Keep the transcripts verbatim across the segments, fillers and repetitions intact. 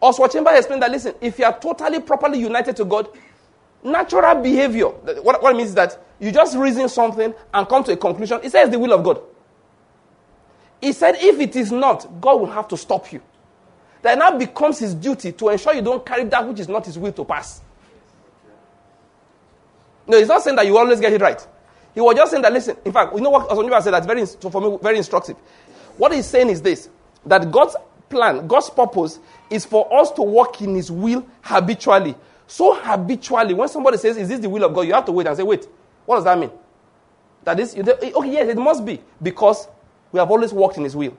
Oswald Chambers explained that, listen, if you are totally, properly united to God, natural behavior, what, what it means is that you just reason something and come to a conclusion. He says the will of God. He said if it is not, God will have to stop you. That now becomes his duty to ensure you don't carry that which is not his will to pass. No, he's not saying that you always get it right. He was just saying that, listen, in fact, you know what Oswald Chambers said that's very, for me, very instructive. What he's saying is this, that God's plan, God's purpose is for us to walk in his will habitually. So habitually, when somebody says, is this the will of God? You have to wait and say, wait, what does that mean? That is, okay, yes, it must be, because we have always walked in his will.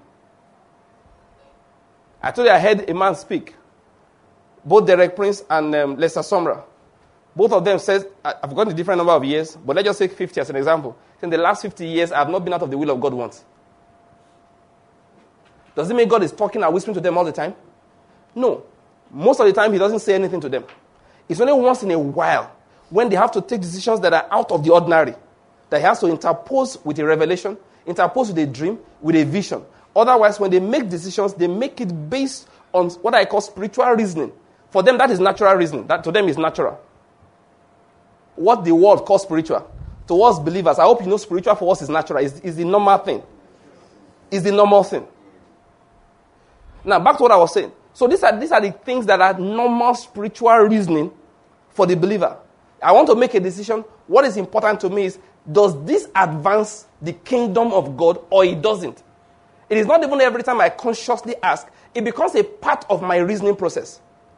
I told you I heard a man speak, both Derek Prince and um, Lester Sumrall. Both of them says, I've forgotten the different number of years, but let's just take fifty as an example. In the last fifty years, I have not been out of the will of God once. Does it mean God is talking and whispering to them all the time? No. Most of the time, he doesn't say anything to them. It's only once in a while, when they have to take decisions that are out of the ordinary, that he has to interpose with a revelation, interpose with a dream, with a vision. Otherwise, when they make decisions, they make it based on what I call spiritual reasoning. For them, that is natural reasoning. That to them is natural. What the world calls spiritual, to us believers, I hope you know spiritual for us is natural. Is is the normal thing. Is the normal thing. Now, back to what I was saying. So these are, these are the things that are normal spiritual reasoning for the believer. I want to make a decision. What is important to me is, does this advance the kingdom of God or it doesn't? It is not even every time I consciously ask. It becomes a part of my reasoning process.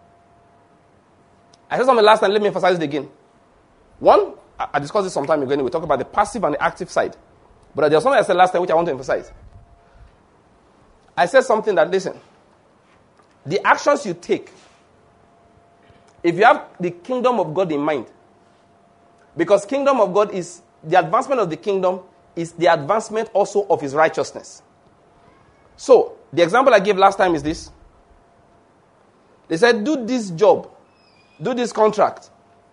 I said something last time. Let me emphasize it again. One, I discussed this some time ago anyway. We talk about the passive and the active side. But there's something I said last time which I want to emphasize. I said something that, listen, the actions you take, if you have the kingdom of God in mind, because kingdom of God is, the advancement of the kingdom is the advancement also of his righteousness. So, the example I gave last time is this. They said, do this job, do this contract,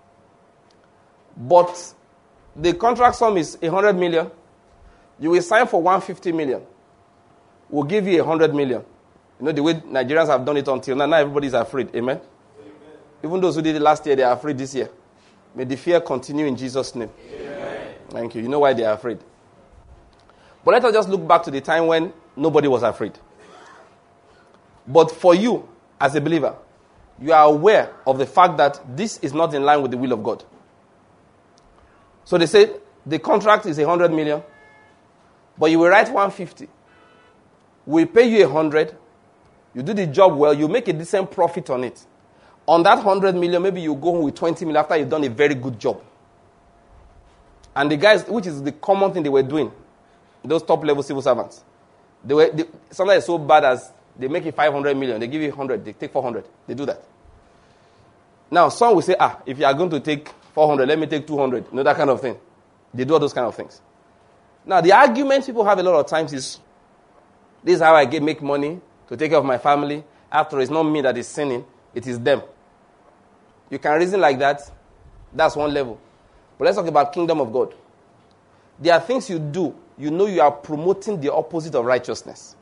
but the contract sum is one hundred million. You will sign for one hundred fifty million. We'll give you one hundred million. You know the way Nigerians have done it until now. Now everybody is afraid. Amen? Amen? Even those who did it last year, they are afraid this year. May the fear continue in Jesus' name. Amen. Thank you. You know why they are afraid. But let us just look back to the time when nobody was afraid. But for you, as a believer, you are aware of the fact that this is not in line with the will of God. So they said the contract is one hundred million, but you will write one hundred fifty. We pay you one hundred. You do the job well. You make a decent profit on it. On that one hundred million, maybe you go home with twenty million after you've done a very good job. And the guys, which is the common thing they were doing, those top-level civil servants, they were they, sometimes so bad as they make it five hundred million. They give you one hundred. They take four hundred. They do that. Now, some will say, ah, if you are going to take four hundred, let me take two hundred. You know, that kind of thing. They do all those kind of things. Now, the argument people have a lot of times is, this is how I get make money to take care of my family. After all, it's not me that is sinning. It is them. You can reason like that. That's one level. But let's talk about kingdom of God. There are things you do. You know you are promoting the opposite of righteousness.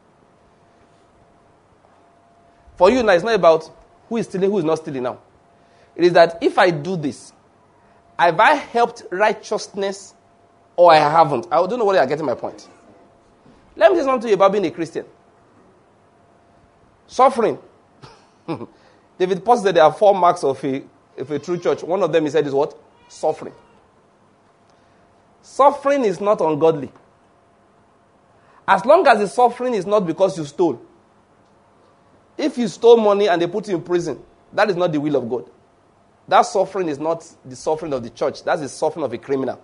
For you now, it's not about who is stealing, who is not stealing now. It is that if I do this, have I helped righteousness or I haven't? I don't know whether you are getting my point. Let me say something to you about being a Christian. Suffering. David Potts said there are four marks of a, of a true church. One of them he said is what? Suffering. Suffering is not ungodly. As long as the suffering is not because you stole. If you stole money and they put you in prison, that is not the will of God. That suffering is not the suffering of the church. That's the suffering of a criminal.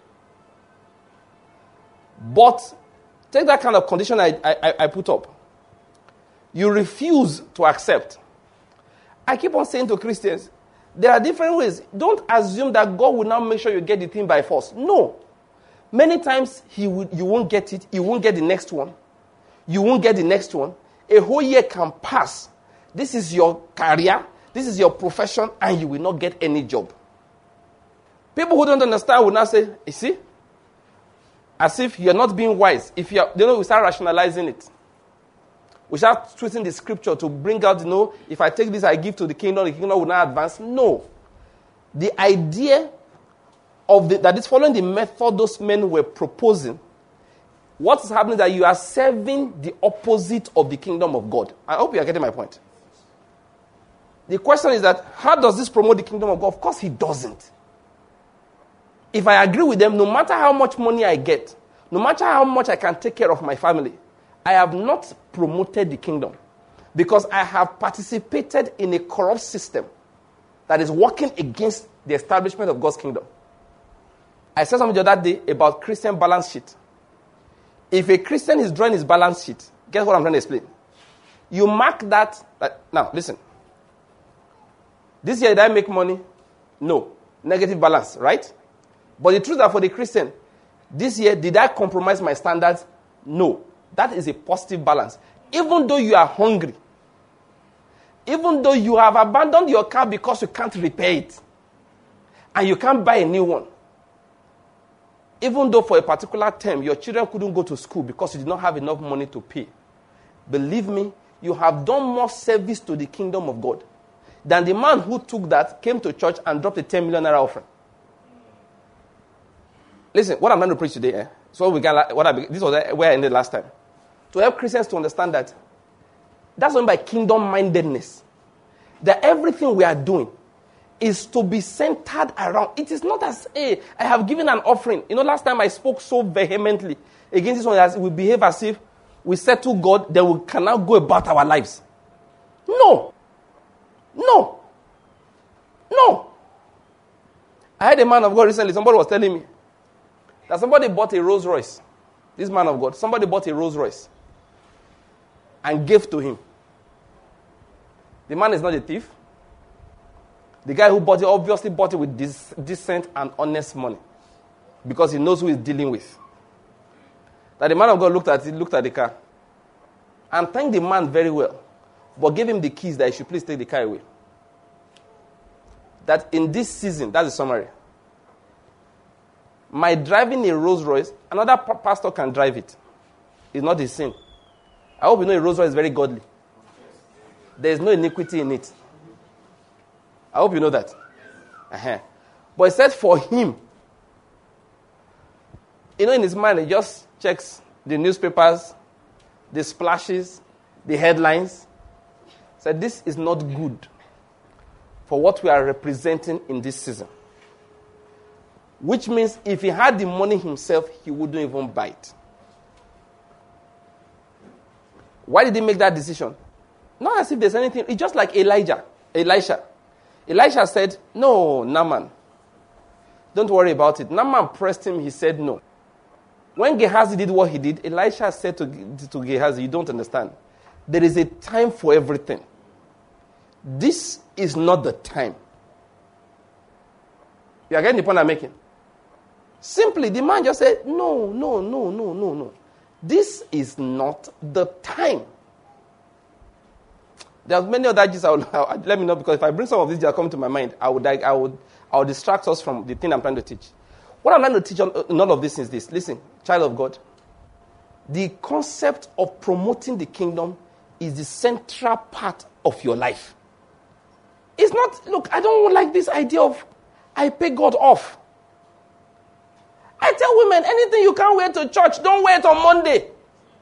But take that kind of condition I, I, I put up. You refuse to accept. I keep on saying to Christians, there are different ways. Don't assume that God will now make sure you get the thing by force. No. Many times he will, you won't get it. You won't get the next one. You won't get the next one. A whole year can pass. This is your career. This is your profession. And you will not get any job. People who don't understand will now say, you see? As if you're not being wise. If you're, they know we start rationalizing it. We start twisting the scripture to bring out, you know, if I take this, I give to the kingdom, the kingdom will not advance. No. The idea of the, that is following the method those men were proposing, what is happening is that you are serving the opposite of the kingdom of God. I hope you are getting my point. The question is that, how does this promote the kingdom of God? Of course, it doesn't. If I agree with them, no matter how much money I get, no matter how much I can take care of my family, I have not promoted the kingdom because I have participated in a corrupt system that is working against the establishment of God's kingdom. I said something the other day about Christian balance sheet. If a Christian is drawing his balance sheet, guess what I'm trying to explain? You mark that, that now, listen. This year, did I make money? No. Negative balance, right? But the truth is that for the Christian, this year, did I compromise my standards? No. That is a positive balance. Even though you are hungry, even though you have abandoned your car because you can't repair it, and you can't buy a new one, even though for a particular term your children couldn't go to school because you did not have enough money to pay, believe me, you have done more service to the kingdom of God than the man who took that, came to church and dropped a ten million naira offering. Listen, what I'm going to preach today, eh? So we got what I this was where I ended last time. To help Christians to understand that that's only by kingdom-mindedness. That everything we are doing is to be centered around. It is not as, hey, I have given an offering. You know, last time I spoke so vehemently against this one, as we behave as if we settle God, then we can now go about our lives. No. No. No. I had a man of God recently, somebody was telling me that somebody bought a Rolls Royce. This man of God, somebody bought a Rolls Royce and gave to him. The man is not a thief. The guy who bought it obviously bought it with this decent and honest money because he knows who he's dealing with. That the man of God looked at it, looked at the car and thanked the man very well, but gave him the keys that he should please take the car away. That in this season, that's the summary. My driving a Rolls Royce, another pa- pastor can drive it. It's not a sin. I hope you know a Rolls Royce is very godly. There is no iniquity in it. I hope you know that. Uh-huh. But it said for him, you know, in his mind, he just checks the newspapers, the splashes, the headlines. Said this is not good for what we are representing in this season. Which means if he had the money himself, he wouldn't even buy it. Why did he make that decision? Not as if there's anything. It's just like Elijah. Elisha. Elisha said, no, Naaman. Don't worry about it. Naaman pressed him. He said no. When Gehazi did what he did, Elisha said to, to Gehazi, you don't understand. There is a time for everything. This is not the time. You are getting the point I'm making? Simply, the man just said, no, no, no, no, no, no. This is not the time. There's many other gist I will, I will, let me know, because if I bring some of these that come to my mind, I would, I would, I would distract us from the thing I'm trying to teach. What I'm trying to teach on, in all of this is this. Listen, child of God, the concept of promoting the kingdom is the central part of your life. It's not, look, I don't like this idea of I pay God off. I tell women, anything you can't wear to church, don't wear it on Monday.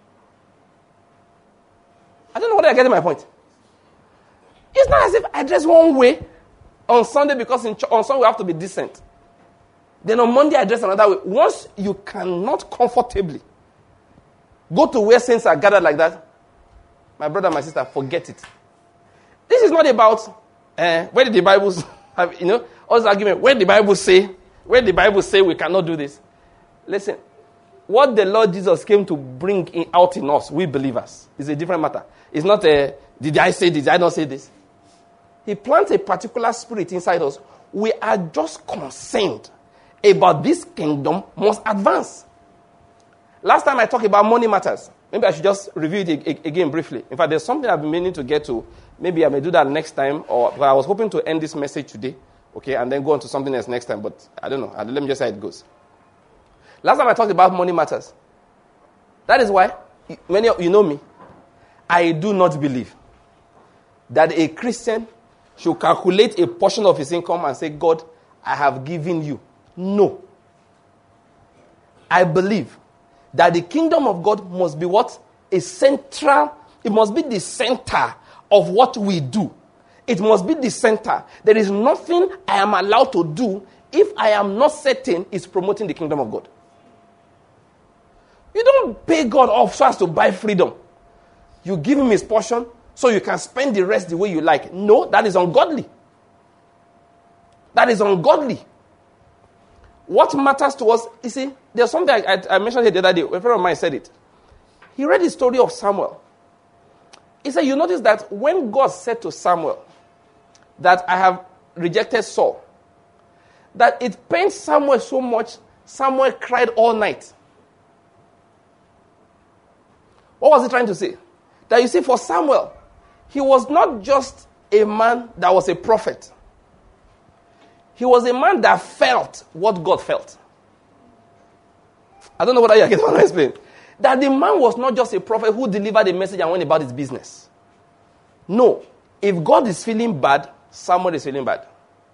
I don't know whether I get my point. It's not as if I dress one way on Sunday because in ch- on Sunday we have to be decent. Then on Monday I dress another way. Once you cannot comfortably go to where saints are gathered like that, my brother, my sister, forget it. This is not about uh, where did the Bible have, you know, all this argument. Where did the Bible say? Where did the Bible say we cannot do this? Listen, what the Lord Jesus came to bring in, out in us, we believers, is a different matter. It's not a, did I say this, did I not say this? He plants a particular spirit inside us. We are just concerned about this kingdom must advance. Last time I talked about money matters. Maybe I should just review it again briefly. In fact, there's something I've been meaning to get to. Maybe I may do that next time, or I was hoping to end this message today, okay, and then go on to something else next time, but I don't know. Let me just see how it goes. Last time I talked about money matters. That is why, many of you know me, I do not believe that a Christian should calculate a portion of his income and say, God, I have given you. No. I believe that the kingdom of God must be what? A central, it must be the center of what we do. It must be the center. There is nothing I am allowed to do if I am not certain it's promoting the kingdom of God. You don't pay God off so as to buy freedom. You give him his portion so you can spend the rest the way you like. No, that is ungodly. That is ungodly. What matters to us, you see, there's something I, I, I mentioned here the other day. A friend of mine said it. He read the story of Samuel. He said, you notice that when God said to Samuel that I have rejected Saul, that it pains Samuel so much, Samuel cried all night. What was he trying to say? That you see, for Samuel, he was not just a man that was a prophet. He was a man that felt what God felt. I don't know whether you get what I'm explaining. That the man was not just a prophet who delivered a message and went about his business. No. If God is feeling bad, Samuel is feeling bad.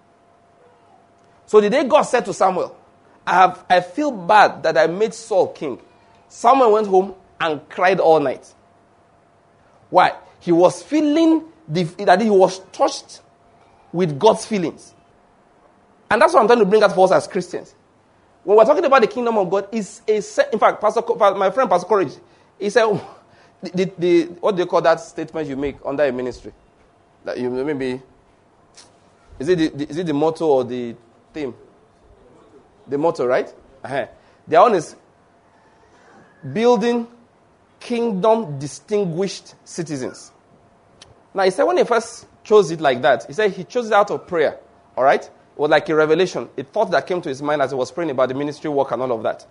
So the day God said to Samuel, I have I feel bad that I made Saul king, Samuel went home and cried all night. Why? He was feeling the, that he was touched with God's feelings. And that's what I'm trying to bring out for us as Christians. When we're talking about the kingdom of God, is a in fact, Pastor, my friend Pastor Courage, he said, the, the, the, what do you call that statement you make under a ministry? That you maybe, is it the, the, is it the motto or the theme? The motto, right? Uh-huh. The one is building kingdom distinguished citizens. Now, he said when he first chose it like that, he said he chose it out of prayer. All right? It was like a revelation. A thought that came to his mind as he was praying about the ministry work and all of that.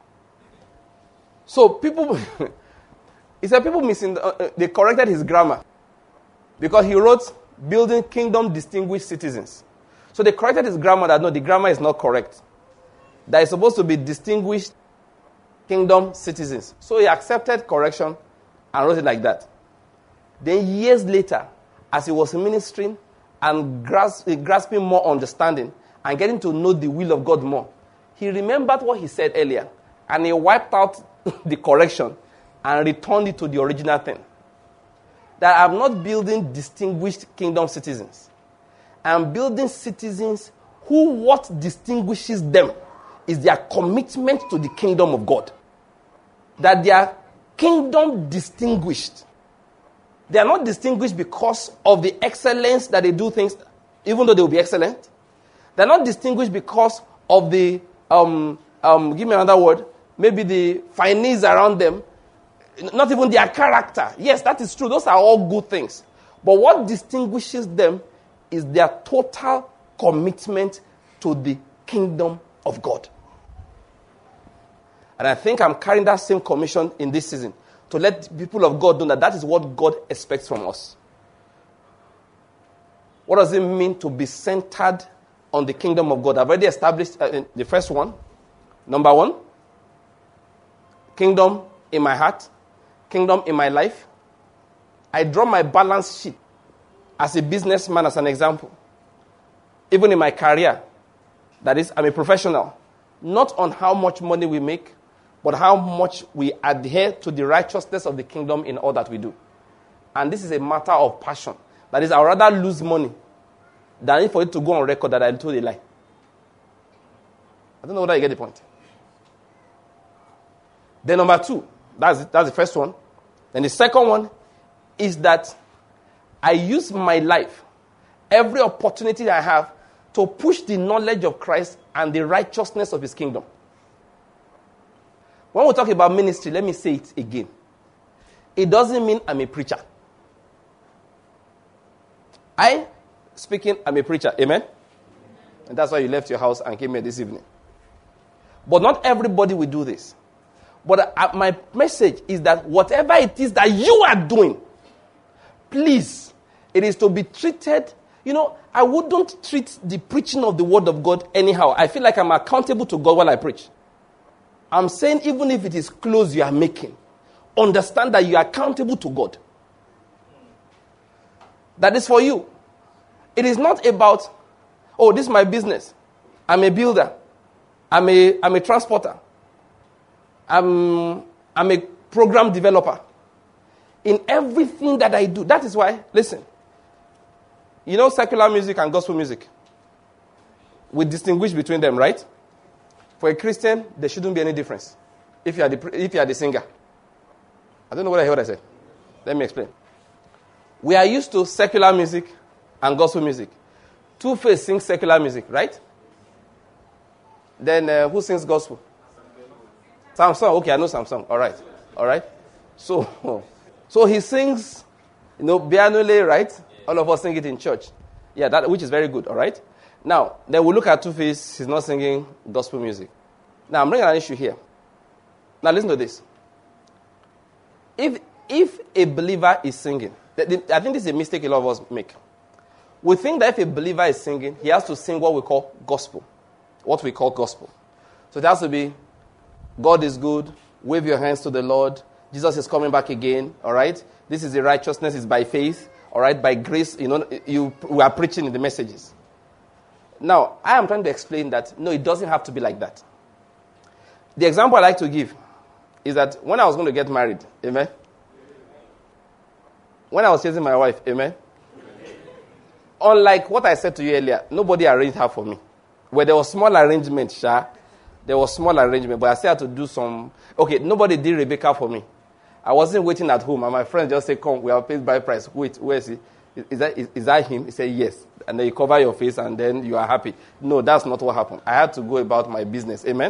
So people, he said people missing, uh, they corrected his grammar. Because he wrote, building kingdom distinguished citizens. So they corrected his grammar that no, the grammar is not correct. That is supposed to be distinguished kingdom citizens. So he accepted correction and wrote it like that. Then years later, as he was ministering and grasp, grasping more understanding and getting to know the will of God more, he remembered what he said earlier and he wiped out the correction and returned it to the original thing. That I'm not building distinguished kingdom citizens. I'm building citizens who what distinguishes them is their commitment to the kingdom of God. That they are kingdom distinguished. They are not distinguished because of the excellence that they do things, even though they will be excellent. They are not distinguished because of the, um, um, give me another word, maybe the finesse around them, not even their character. Yes, that is true. Those are all good things. But what distinguishes them is their total commitment to the kingdom of God. And I think I'm carrying that same commission in this season to let people of God know that that is what God expects from us. What does it mean to be centered on the kingdom of God? I've already established uh, the first one. Number one, kingdom in my heart, kingdom in my life. I draw my balance sheet as a businessman as an example. Even in my career, that is, I'm a professional. Not on how much money we make, but how much we adhere to the righteousness of the kingdom in all that we do. And this is a matter of passion. That is, I would rather lose money than for it to go on record that I told a lie. I don't know whether you get the point. Then number two, that's, that's the first one. Then the second one is that I use my life, every opportunity I have, to push the knowledge of Christ and the righteousness of his kingdom. When we talk about ministry, let me say it again. It doesn't mean I'm a preacher. I, speaking, I'm a preacher. Amen? And that's why you left your house and came here this evening. But not everybody will do this. But uh, my message is that whatever it is that you are doing, please, it is to be treated. You know, I wouldn't treat the preaching of the word of God anyhow. I feel like I'm accountable to God while I preach. I'm saying even if it is close you are making, understand that you are accountable to God. that is for you. It is not about, oh, this is my business. I'm a builder. I'm a, I'm a transporter. I'm, I'm a program developer. In everything that I do. That is why, listen, you know secular music and gospel music? We distinguish between them, right? For a Christian, there shouldn't be any difference if you are the, if you are the singer. I don't know what I heard what I said. Let me explain. We are used to secular music and gospel music. Two-Face sings secular music, right? Then uh, who sings gospel? Samson. Okay, I know Samson. All right. All right. So, so he sings, you know, Bianule, right? All of us sing it in church. Yeah, that which is very good. All right. Now, then we look at Two-Face. He's not singing gospel music. Now, I'm bringing an issue here. Now, listen to this. If if a believer is singing, I think this is a mistake a lot of us make. We think that if a believer is singing, he has to sing what we call gospel. What we call gospel. So it has to be, God is good, wave your hands to the Lord, Jesus is coming back again, all right? This is the righteousness, is by faith, all right? By grace, you know, you we are preaching in the messages. Now, I am trying to explain that, no, it doesn't have to be like that. The example I like to give is that when I was going to get married, amen? When I was chasing my wife, amen? Unlike what I said to you earlier, nobody arranged her for me. Where there was small arrangement, Sha, there was small arrangement, but I still had to do some. Okay, nobody did Rebecca for me. I wasn't waiting at home, and my friend just said, "Come, we have paid by price." Wait, where is he? Is, is that is, is that him? He said, "Yes." And then you cover your face, and then you are happy. No, that's not what happened. I had to go about my business. Amen.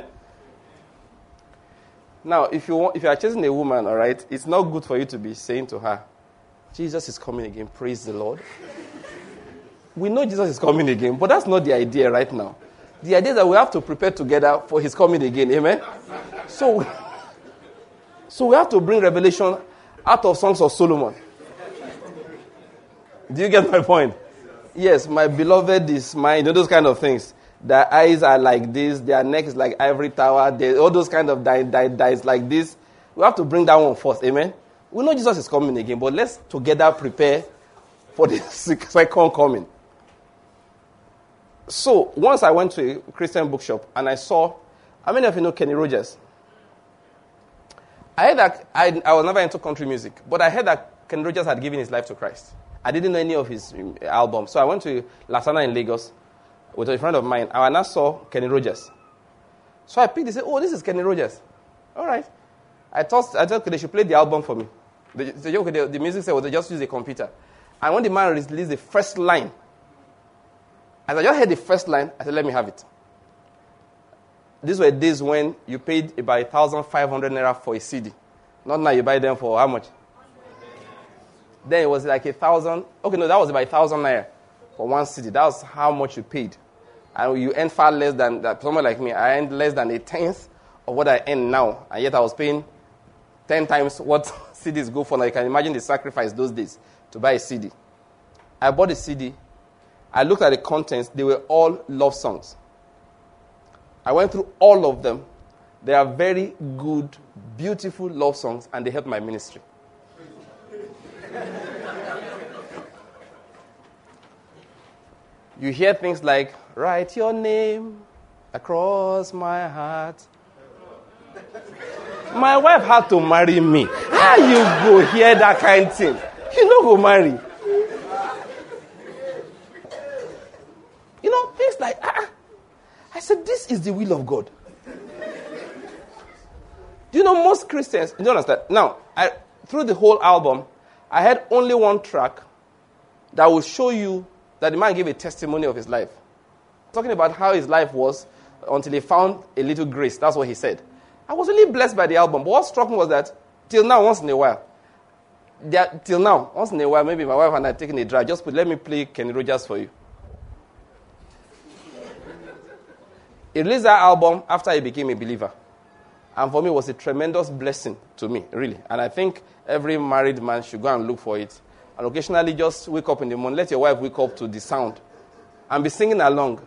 Now, if you want, if you are chasing a woman, all right, it's not good for you to be saying to her, "Jesus is coming again. Praise the Lord." We know Jesus is coming again, but that's not the idea right now. The idea is that we have to prepare together for his coming again. Amen? So, so we have to bring revelation out of Songs of Solomon. Do you get my point? Yes, my beloved is mine. You know, those kind of things. Their eyes are like this. Their neck is like ivory tower. They, all those kind of die, die, dies like this. We have to bring that one first. Amen? We know Jesus is coming again, but let's together prepare for the second coming. So, once I went to a Christian bookshop and I saw, how many of you know Kenny Rogers? I heard that, I, I was never into country music, but I heard that Kenny Rogers had given his life to Christ. I didn't know any of his um, albums. So I went to Lasana in Lagos with a friend of mine, and I saw Kenny Rogers. So I picked it and said, oh, this is Kenny Rogers. All right. I thought, I thought they should play the album for me. They, they, okay, the, the music said, well, they just use a computer. And when the man released the first line, as I just heard the first line, I said, let me have it. These were days when you paid about one thousand five hundred naira for a C D. Not now, you buy them for how much? Then it was like a thousand. Okay, no, that was about a thousand naira for one C D. That was how much you paid. And you earn far less than that. Someone like me, I earned less than a tenth of what I earn now. And yet I was paying ten times what C Ds go for. Now you can imagine the sacrifice those days to buy a C D. I bought a C D. I looked at the contents. They were all love songs. I went through all of them. They are very good, beautiful love songs, and they helped my ministry. You hear things like, write your name across my heart. My wife had to marry me. How you go hear that kind of thing? You don't go marry. You know, things like, ah, I said, this is the will of God. Do you know most Christians, you don't understand? Now, I, through the whole album, I had only one track that will show you that the man gave a testimony of his life. Talking about how his life was until he found a little grace. That's what he said. I was really blessed by the album. But what struck me was that till now, once in a while, there, till now, once in a while, maybe my wife and I taking a drive, just put, let me play Kenny Rogers for you. He released that album after he became a believer. And for me, it was a tremendous blessing to me, really. And I think every married man should go and look for it. And occasionally just wake up in the morning, let your wife wake up to the sound. And be singing along.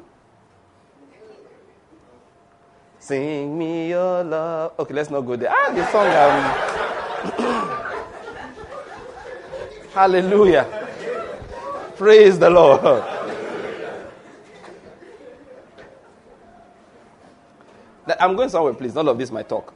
Sing me your love. Okay, let's not go there. Ah, the song. Um... Hallelujah. Praise the Lord. I'm going somewhere, please. None of this my talk.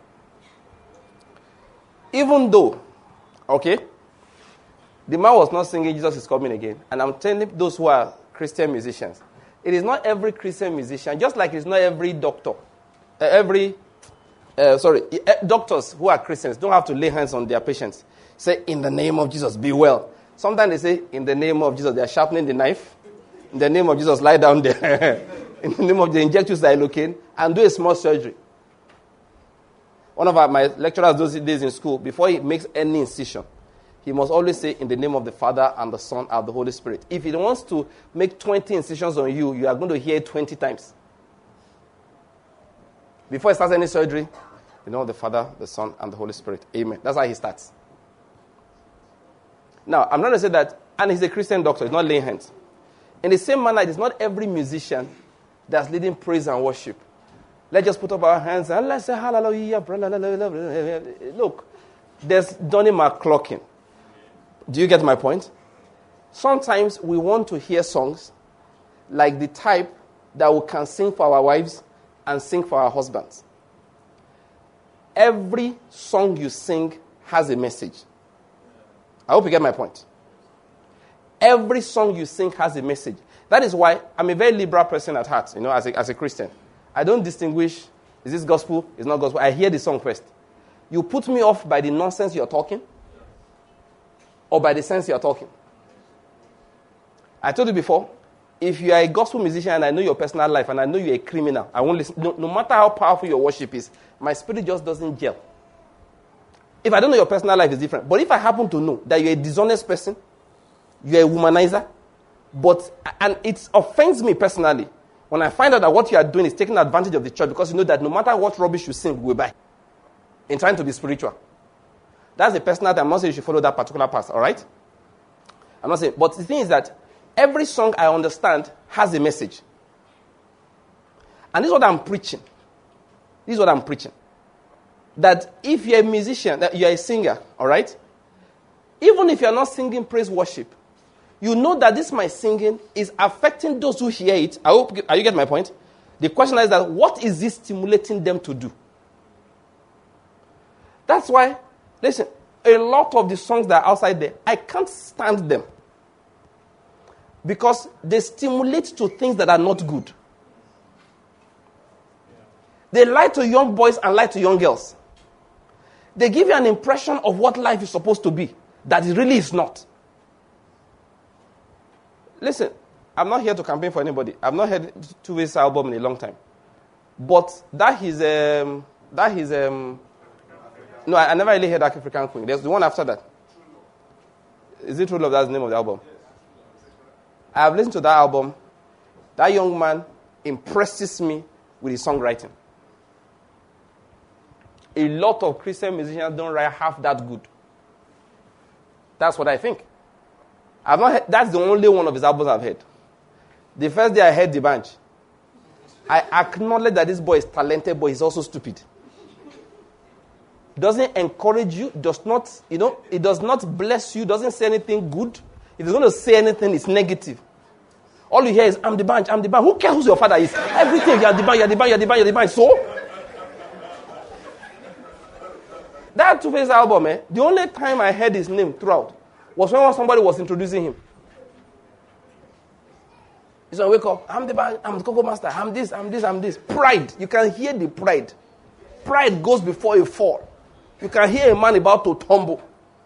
Even though, okay, the man was not singing Jesus is coming again. And I'm telling those who are Christian musicians, it is not every Christian musician, just like it's not every doctor, uh, every, uh, sorry, uh, doctors who are Christians don't have to lay hands on their patients. Say, in the name of Jesus, be well. Sometimes they say, in the name of Jesus, they are sharpening the knife. In the name of Jesus, lie down there. In the name of the inject you xylocaine and do a small surgery. One of our, my lecturers those days in school, before he makes any incision, he must always say, in the name of the Father and the Son and the Holy Spirit. If he wants to make twenty incisions on you, you are going to hear it twenty times. Before he starts any surgery, in the name of the Father, the Son, and the Holy Spirit. Amen. That's how he starts. Now, I'm not going to say that, and he's a Christian doctor, he's not laying hands. In the same manner, it is not every musician that's leading praise and worship. Let's just put up our hands and let's say hallelujah. Look, there's Donnie McClurkin. Do you get my point? Sometimes we want to hear songs like the type that we can sing for our wives and sing for our husbands. Every song you sing has a message. I hope you get my point. Every song you sing has a message. That is why I'm a very liberal person at heart, you know, as a, as a Christian. I don't distinguish, is this gospel, is not gospel. I hear the song first. You put me off by the nonsense you're talking or by the sense you're talking. I told you before, if you are a gospel musician and I know your personal life and I know you're a criminal, I won't listen. No, no matter how powerful your worship is, my spirit just doesn't gel. If I don't know your personal life, it's different. But if I happen to know that you're a dishonest person, you're a womanizer, but, and it offends me personally when I find out that what you are doing is taking advantage of the church because you know that no matter what rubbish you sing, we'll buy. In trying to be spiritual. That's a personal thing. I'm not saying you should follow that particular path, all right? I'm not saying. But the thing is that every song I understand has a message. And this is what I'm preaching. This is what I'm preaching. That if you're a musician, that you're a singer, all right? Even if you're not singing praise worship, you know that this my singing is affecting those who hear it. I hope, are you getting my point? The question is that what is this stimulating them to do? That's why, listen, a lot of the songs that are outside there, I can't stand them. Because they stimulate to things that are not good. They lie to young boys and lie to young girls. They give you an impression of what life is supposed to be, that it really is not. Listen, I'm not here to campaign for anybody. I've not heard Tuve's album in a long time. But that is, um, that is, um, no, I, I never really heard African Queen. There's the one after that. Is it True Love? That's the name of the album. I have listened to that album. That young man impresses me with his songwriting. A lot of Christian musicians don't write half that good. That's what I think. I've not heard, that's the only one of his albums I've heard. The first day I heard The Bunch, I acknowledge that this boy is talented, but he's also stupid. Doesn't encourage you, does not, you know, it does not bless you, doesn't say anything good. If he's going to say anything, it's negative. All you hear is, I'm the Bunch, I'm the Bunch. Who cares who your father is? Everything, you're the Bunch, you're the Bunch, you're the Bunch, you're the Bunch. So, that Two-Face album, eh, the only time I heard his name throughout was when somebody was introducing him. He's going to wake up, I'm the Bunch, I'm the Coco Master, I'm this, I'm this, I'm this. Pride. You can hear the pride. Pride goes before a fall. You can hear a man about to tumble.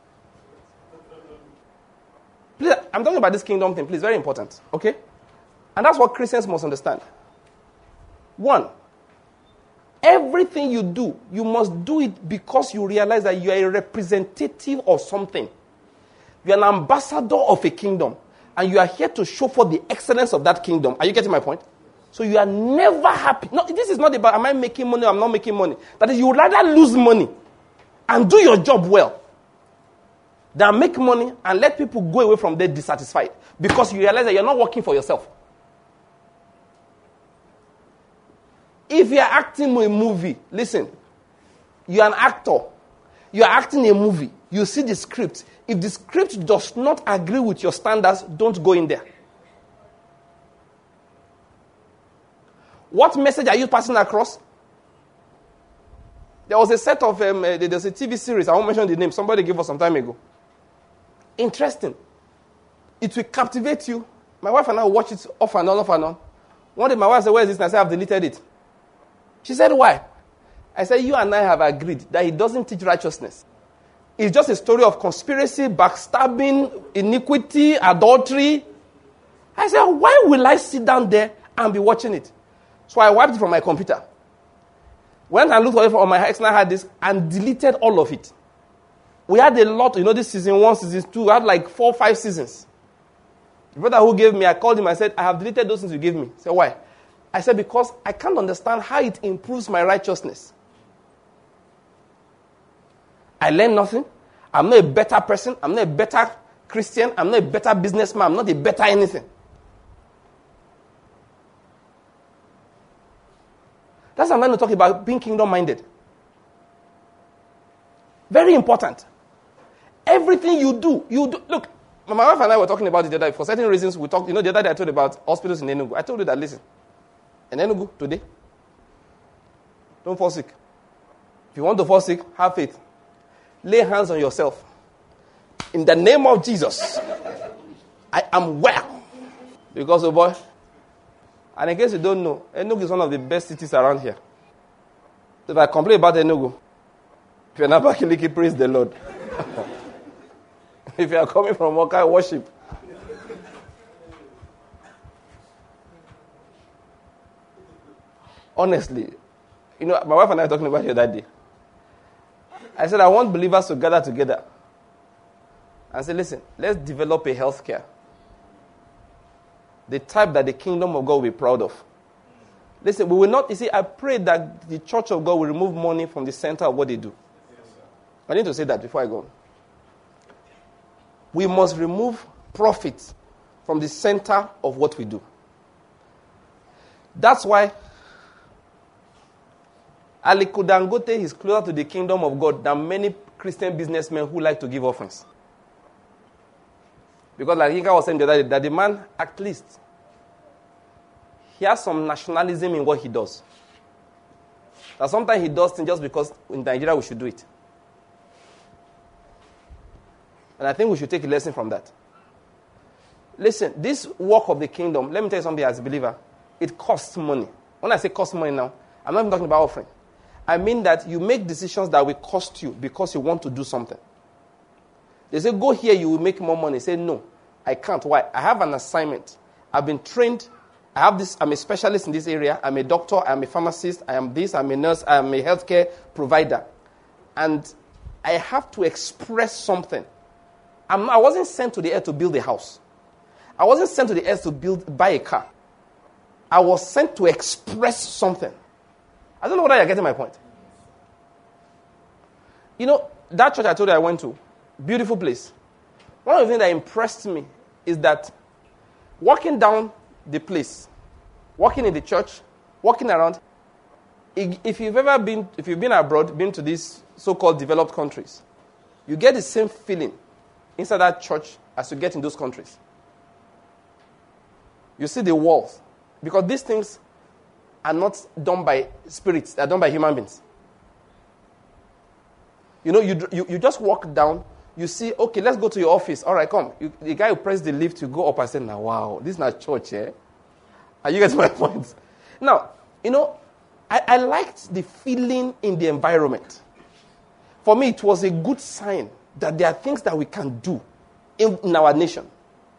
Please, I'm talking about this kingdom thing, please, very important, okay? And that's what Christians must understand. One, everything you do, you must do it because you realize that you are a representative of something. You are an ambassador of a kingdom, and you are here to show for the excellence of that kingdom. Are you getting my point? So you are never happy. No, this is not about, am I making money or I'm not making money. That is, you would rather lose money and do your job well than make money and let people go away from there dissatisfied because you realize that you're not working for yourself. If you are acting in a movie, listen, you are an actor. You are acting in a movie. You see the script. If the script does not agree with your standards, don't go in there. What message are you passing across? There was a set of, um, uh, there's a T V series, I won't mention the name, somebody gave us some time ago. Interesting. It will captivate you. My wife and I watch it off and on, off and on. One day my wife said, where is this? And I said, I've deleted it. She said, why? I said, you and I have agreed that he doesn't teach righteousness. It's just a story of conspiracy, backstabbing, iniquity, adultery. I said, why will I sit down there and be watching it? So I wiped it from my computer. Went and looked for it on my external hard disk and deleted all of it. We had a lot, you know, this season one, season two, we had like four, five seasons. The brother who gave me, I called him, I said, I have deleted those things you gave me. He said, why? I said, because I can't understand how it improves my righteousness. I learned nothing. I'm not a better person. I'm not a better Christian. I'm not a better businessman. I'm not a better anything. That's what I'm going to talk about, being kingdom-minded. Very important. Everything you do, you do. Look, my wife and I were talking about it the other day. For certain reasons, we talked. You know, the other day I told you about hospitals in Enugu. I told you that, listen, in Enugu today, don't fall sick. If you want to fall sick, have faith. Lay hands on yourself. In the name of Jesus, I am well. Because, oh boy, and in case you don't know, Enugu is one of the best cities around here. If I complain about Enugu, if you're not Abakaliki, praise the Lord. If you are coming from Okai, worship. Honestly, you know, my wife and I were talking about it that day. I said, I want believers to gather together and say, listen, let's develop a healthcare. The type that the kingdom of God will be proud of. Listen, we will not, you see, I pray that the church of God will remove money from the center of what they do. Yes, I need to say that before I go on. We must remove profit from the center of what we do. That's why Aliko Dangote is closer to the kingdom of God than many Christian businessmen who like to give offerings. Because like Yinka was saying the other day, that the man, at least, he has some nationalism in what he does. That sometimes he does things just because in Nigeria we should do it. And I think we should take a lesson from that. Listen, this work of the kingdom, let me tell you something as a believer, it costs money. When I say cost money now, I'm not even talking about offering. I mean that you make decisions that will cost you because you want to do something. They say, go here, you will make more money. Say, no, I can't. Why? I have an assignment. I've been trained. I have this. I'm a specialist in this area. I'm a doctor. I'm a pharmacist. I am this. I'm a nurse. I'm a healthcare provider. And I have to express something. I'm, I wasn't sent to the earth to build a house. I wasn't sent to the earth to build, buy a car. I was sent to express something. I don't know whether you're getting my point. You know, that church I told you I went to, beautiful place. One of the things that impressed me is that walking down the place, walking in the church, walking around, if you've ever been, if you've been abroad, been to these so-called developed countries, you get the same feeling inside that church as you get in those countries. You see the walls. Because these things are not done by spirits, they're done by human beings. You know, you, you, you just walk down, you see, okay, let's go to your office. All right, come. You, the guy who pressed the lift, you go up and say, now, wow, this is not church, eh? Are you getting my point? Now, you know, I, I liked the feeling in the environment. For me, it was a good sign that there are things that we can do in, in our nation.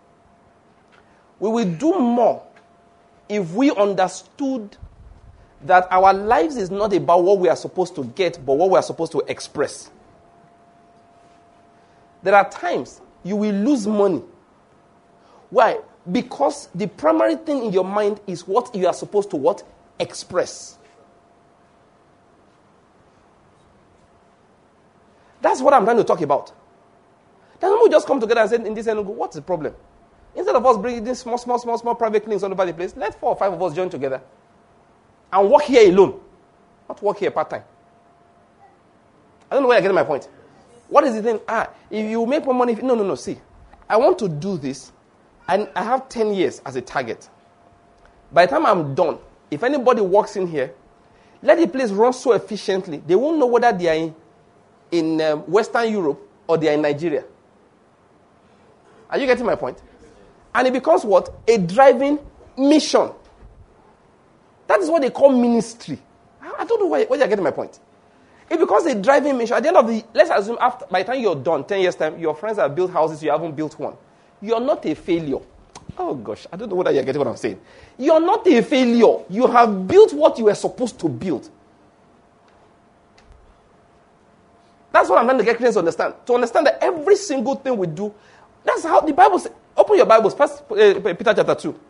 We will do more if we understood that our lives is not about what we are supposed to get, but what we are supposed to express. There are times you will lose money. Why? Because the primary thing in your mind is what you are supposed to what? Express. That's what I'm trying to talk about. Then we just come together and say, in this end, what's the problem? Instead of us bringing these small, small, small, small private clinics all over the place, let four or five of us join together and work here alone. Not work here part-time. I don't know where you're getting my point. What is the thing? Ah, if you make more money, no, no, no, see. I want to do this, and I have ten years as a target. By the time I'm done, if anybody walks in here, let the place run so efficiently, they won't know whether they are in, in um, Western Europe or they are in Nigeria. Are you getting my point? And it becomes what? A driving mission. That is what they call ministry. I don't know why, why you're getting my point. It becomes a driving mission. At the end of the, let's assume after, by the time you're done, ten years time, your friends have built houses, you haven't built one. You're not a failure. Oh gosh, I don't know whether you're getting what I'm saying. You're not a failure. You have built what you were supposed to build. That's what I'm trying to get Christians to understand. To understand that every single thing we do, that's how the Bible says. Open your Bibles, First uh, Peter chapter two.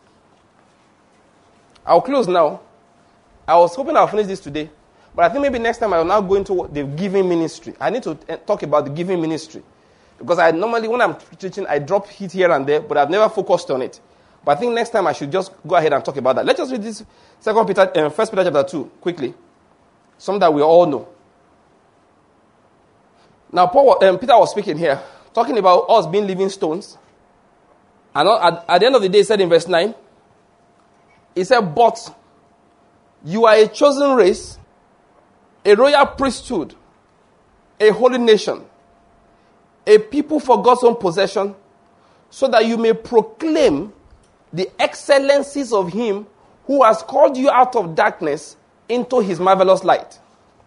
I'll close now. I was hoping I'll finish this today, but I think maybe next time I will now go into the giving ministry. I need to talk about the giving ministry. Because I normally, when I'm teaching, I drop hit here and there, but I've never focused on it. But I think next time I should just go ahead and talk about that. Let's just read this Second Peter, uh, First Peter chapter two, quickly. Something that we all know. Now, Paul, um, Peter was speaking here, talking about us being living stones. And at, at the end of the day, he said in verse nine, he said, but you are a chosen race, a royal priesthood, a holy nation, a people for God's own possession, so that you may proclaim the excellencies of him who has called you out of darkness into his marvelous light.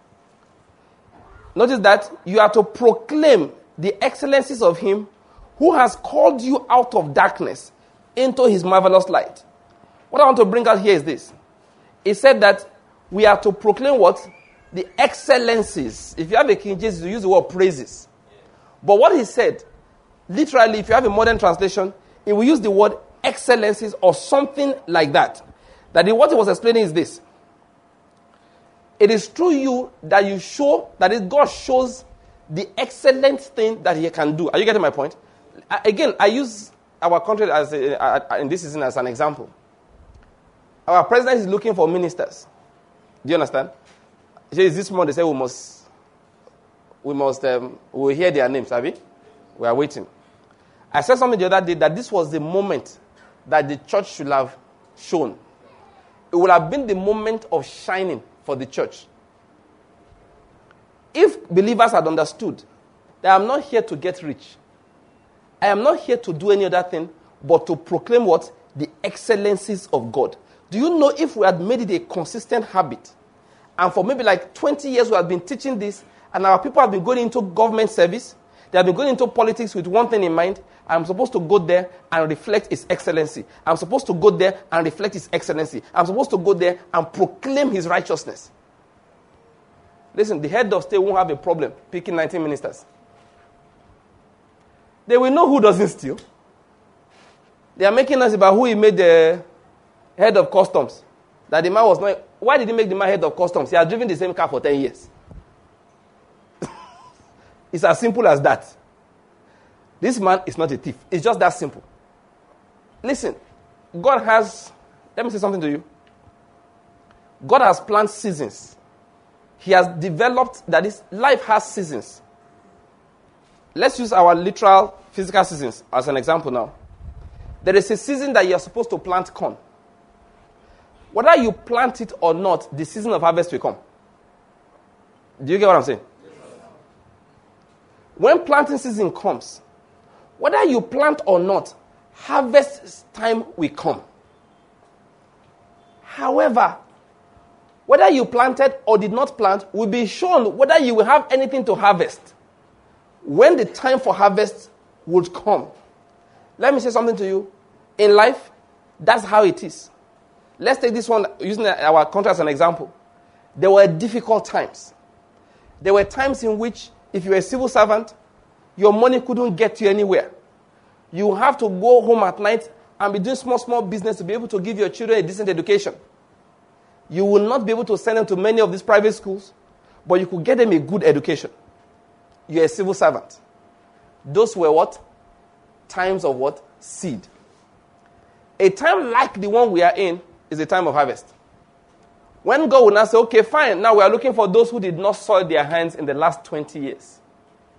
Notice that you are to proclaim the excellencies of him who has called you out of darkness into his marvelous light. What I want to bring out here is this. It said that we are to proclaim what? The excellencies. If you have a King James, you use the word praises. But what he said, literally, if you have a modern translation, it will use the word excellencies or something like that. That the, what he was explaining is this. It is through you that you show, that is, God shows the excellent thing that he can do. Are you getting my point? I, again, I use our country as a, uh, in this season as an example. Our president is looking for ministers. Do you understand? He says this month they say we must, we must, um, we will hear their names, have we? We are waiting. I said something the other day that this was the moment that the church should have shown. It would have been the moment of shining for the church. If believers had understood that I'm not here to get rich, I am not here to do any other thing but to proclaim what? The excellencies of God. Do you know if we had made it a consistent habit, and for maybe like twenty years we have been teaching this, and our people have been going into government service, they have been going into politics with one thing in mind: I'm supposed to go there and reflect his excellency. I'm supposed to go there and reflect his excellency. I'm supposed to go there and proclaim his righteousness. Listen, the head of state won't have a problem picking nineteen ministers. They will know who doesn't steal. They are making us about who he made the head of customs. That the man was not... Why did he make the man head of customs? He has driven the same car for ten years. It's as simple as that. This man is not a thief. It's just that simple. Listen, God has... Let me say something to you. God has planned seasons. He has developed that this life has seasons. Let's use our literal physical seasons as an example now. There is a season that you are supposed to plant corn. Whether you plant it or not, the season of harvest will come. Do you get what I'm saying? Yes, when planting season comes, whether you plant or not, harvest time will come. However, whether you planted or did not plant will be shown whether you will have anything to harvest when the time for harvest would come. Let me say something to you. In life, that's how it is. Let's take this one, using our country as an example. There were difficult times. There were times in which, if you were a civil servant, your money couldn't get you anywhere. You have to go home at night and be doing small, small business to be able to give your children a decent education. You will not be able to send them to many of these private schools, but you could get them a good education. You're a civil servant. Those were what? Times of what? Seed. A time like the one we are in is a time of harvest. When God will now say, okay, fine, now we are looking for those who did not soil their hands in the last twenty years.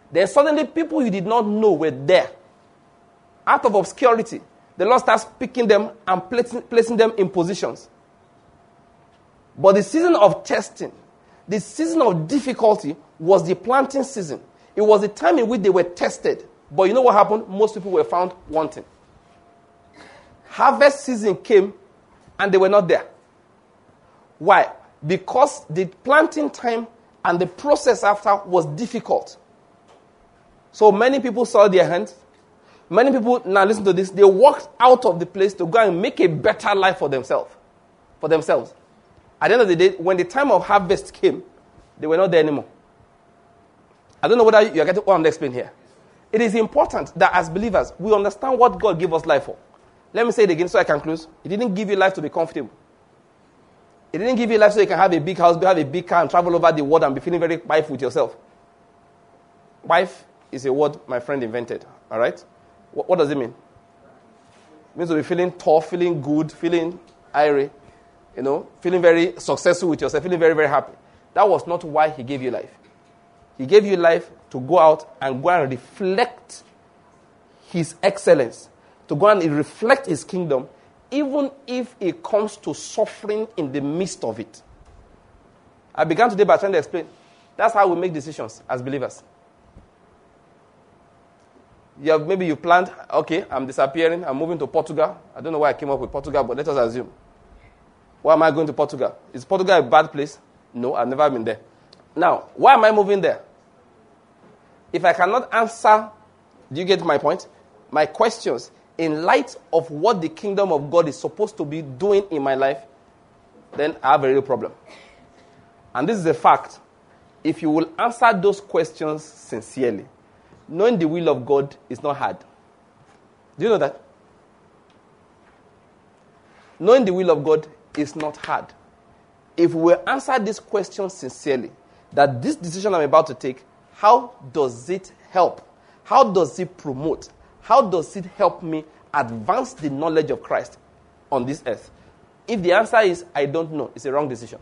Then suddenly people you did not know were there. Out of obscurity, the Lord starts picking them and placing, placing them in positions. But the season of testing, the season of difficulty was the planting season. It was the time in which they were tested. But you know what happened? Most people were found wanting. Harvest season came and they were not there. Why? Because the planting time and the process after was difficult. So many people saw their hands. Many people, now listen to this, they walked out of the place to go and make a better life for themselves. For themselves. At the end of the day, when the time of harvest came, they were not there anymore. I don't know whether you are getting what I'm explaining here. It is important that as believers, we understand what God gave us life for. Let me say it again so I can close. He didn't give you life to be comfortable. He didn't give you life so you can have a big house, have a big car, and travel over the world and be feeling very wife with yourself. Wife is a word my friend invented. All right? What, what does it mean? It means to be feeling tough, feeling good, feeling airy, you know, feeling very successful with yourself, feeling very, very happy. That was not why he gave you life. He gave you life to go out and go and reflect his excellence, to go and reflect his kingdom, even if it comes to suffering in the midst of it. I began today by trying to explain. That's how we make decisions as believers. You have, maybe you planned, okay, I'm disappearing, I'm moving to Portugal. I don't know why I came up with Portugal, but let us assume. Why am I going to Portugal? Is Portugal a bad place? No, I've never been there. Now, why am I moving there? If I cannot answer, do you get my point? My questions in light of what the kingdom of God is supposed to be doing in my life, then I have a real problem. And this is a fact. If you will answer those questions sincerely, knowing the will of God is not hard. Do you know that? Knowing the will of God is not hard. If we will answer these questions sincerely, that this decision I'm about to take, how does it help? How does it promote? How does it help me advance the knowledge of Christ on this earth? If the answer is, I don't know, it's a wrong decision.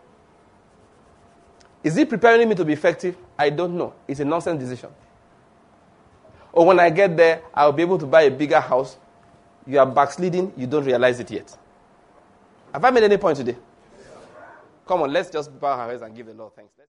Is it preparing me to be effective? I don't know. It's a nonsense decision. Or when I get there, I'll be able to buy a bigger house. You are backsliding, you don't realize it yet. Have I made any point today? Come on, let's just bow our heads and give the Lord thanks.